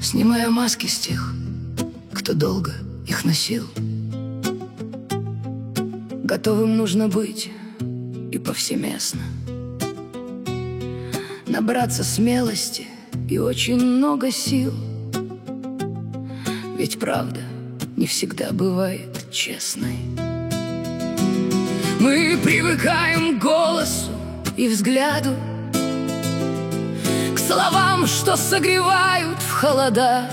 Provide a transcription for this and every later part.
Снимая маски с тех, кто долго их носил. Готовым нужно быть и повсеместно, набраться смелости и очень много сил. Ведь правда не всегда бывает честной. Мы привыкаем к голосу и взгляду, к словам, что согревают в холода.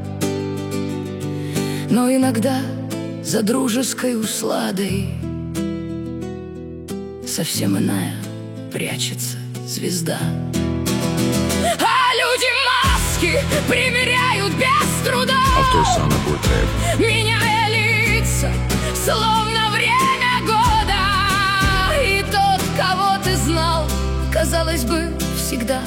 Но иногда за дружеской усладой совсем иная прячется звезда. А люди маски примеряют без труда, меняя лица, словно время года. И тот, кого ты знал, казалось бы, всегда,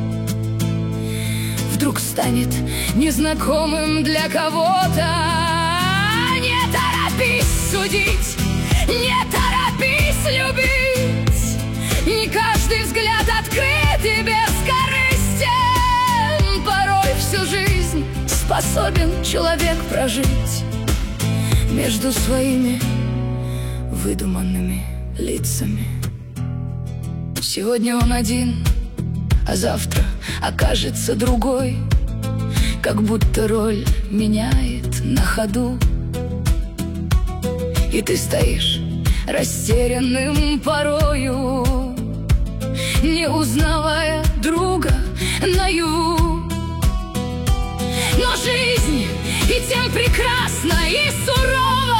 вдруг станет незнакомым для кого-то. Не торопись судить, не торопись любить. Не каждый взгляд открыт и бескорыстен. Порой всю жизнь способен человек прожить между своими выдуманными лицами. Сегодня он один, а завтра окажется другой, как будто роль меняет на ходу. И ты стоишь растерянным порою, не узнавая друга наяву. Но жизнь и тем прекрасна и сурова,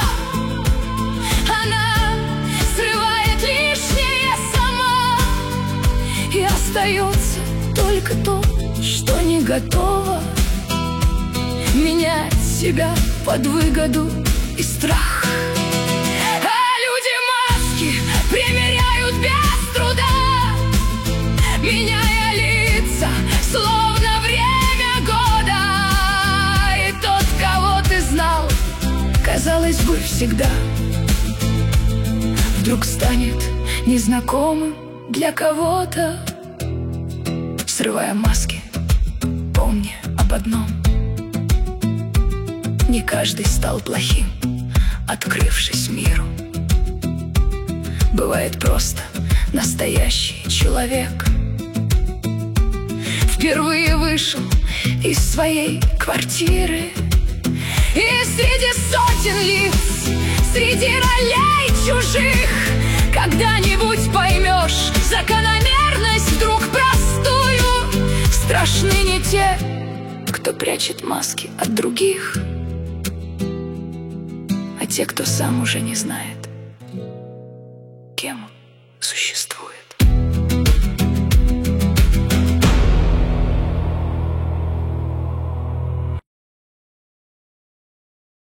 она срывает лишнее сама, и остается только то, что не готово менять себя под выгоду и страх. А люди маски примеряют без труда, меняя лица, словно время года. И тот, кого ты знал, казалось бы, всегда, вдруг станет незнакомым для кого-то. Срывая маски, помни об одном: не каждый стал плохим, открывшись миру. Бывает просто настоящий человек. Впервые вышел из своей квартиры, и среди сотен лиц, среди ролей чужих, когда-нибудь поймешь закономерность вдруг простую. Страшны не те, кто прячет маски от других, а те, кто сам уже не знает, кем он.